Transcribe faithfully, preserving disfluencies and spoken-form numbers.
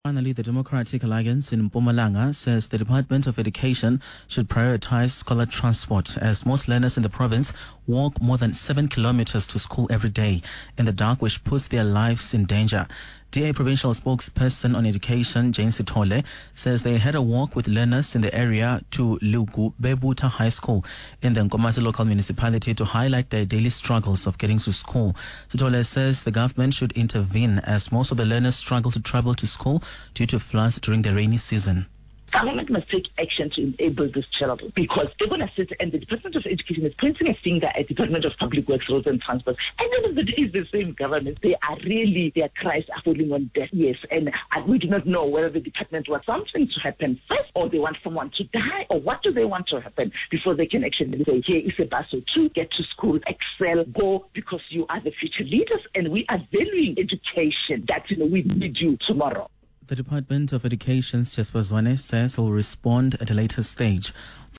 Finally, the Democratic Alliance in Mpumalanga says the Department of Education should prioritize scholar transport as most learners in the province walk more than seven kilometers to school every day in the dark, which puts their lives in danger. D A provincial spokesperson on education, Jane Sithole, says they had a walk with learners in the area to Lugu Bebuta High School in the Nkomazi local municipality to highlight their daily struggles of getting to school. Sithole says the government should intervene as most of the learners struggle to travel to school due to floods during the rainy season. Government must take action to enable this children, because they're going to sit and the Department of Education is pointing a finger at Department of Public Works, Roads and Transport. And then of the day, it's the same government. They are really, their cries are falling on deaf ears. And uh, we do not know whether the department wants something to happen first, or they want someone to die, or what do they want to happen before they can actually say, here is a bus to get to school, excel, go, because you are the future leaders and we are valuing education, that, you know, we need you tomorrow. The Department of Education's Jesper Zwane says will respond at a later stage.